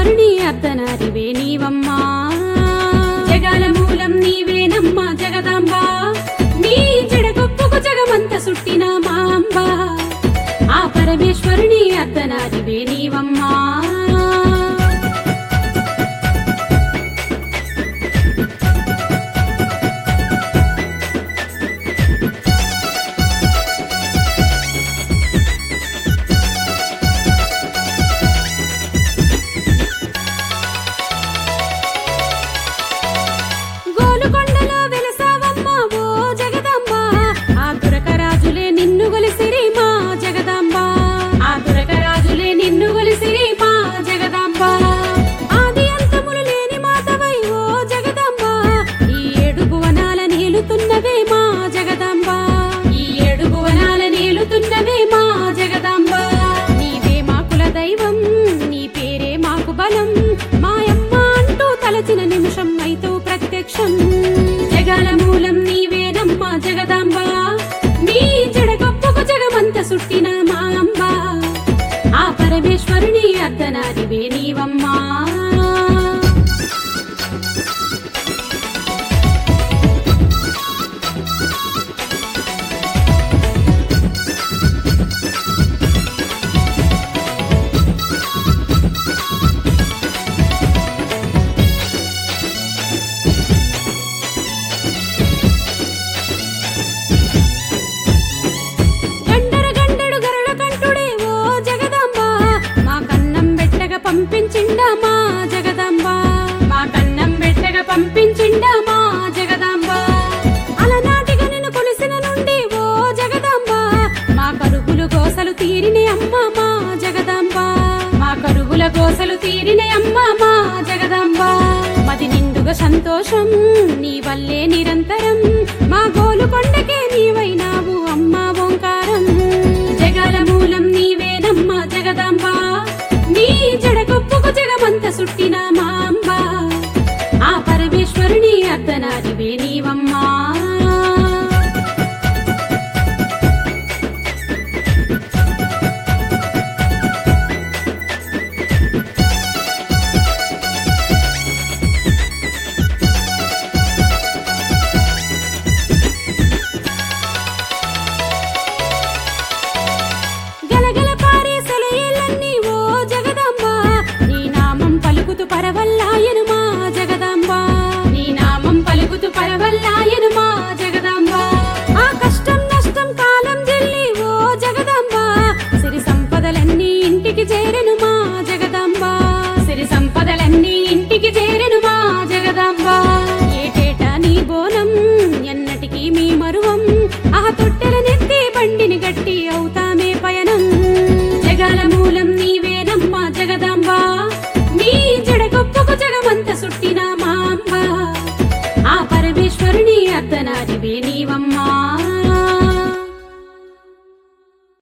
పరమేశ్వరుని అర్ధనారివే నీవమ్మా జగాల మూలం నీవేనమ్మా జగదాంబ నీ జడగొప్పుకు జగమంత సుట్టిన మా అంబ ఆ పరమేశ్వరుని అర్ధనారివే నీవమ్మా గోలుకొండలో వెలసావమ్మా ఓ జగదాంబ ఆ తురకరాజులే నిన్ను గొలిసిరి మా జగదాంబ ఆ తురకరాజులే నిన్ను గొలిసిరి మా జగదాంబ ఆది అంతములు లేని మాతవై ఓ జగదాంబ ఈ ఏడు భువనాల నేలుతున్నవే మా జగదాంబ ఈ ఏడు భువనాల నేలుతున్నవే మా జగదాంబ నీవే మా కుల దైవం నీ పేరే మాకు బలం మాయమ్మ అంటూ తలచిన నిమిషం అయితో ప్రత్యక్షం జగాల మూలం నీవేనమ్మా జగదాంబ నీ జడగొప్పుకు జగమంత సుట్టిన మా అంబ ఆ పరమేశ్వరుని అర్ధనారివే నీవమ్మా గండర గండడు గరళ కంఠుడే ఓ జగదాంబ మా కన్నం బెట్టగా పంపించిండా మా జగదాంబ మా కన్నం బెట్టగా పంపించిండా మా జగదాంబ అలనాటిగా నిన్ను కొలిసిన నుండి ఓ జగదాంబ మా కరుగులు గోసలు తీరినే అమ్మ మా జగదాంబ మా కరుగుల గోసలు తీరినే అమ్మ మా జగదాంబ మది నిండుగా సంతోషం నీ వల్లే నిరంతరం మా గోలుకొండకే నీవైనావు అమ్మా ఓంకారం జగాల మూలం నీవేనమ్మా జగదాంబ నీ జడగొప్పుకు జగమంత సుట్టిన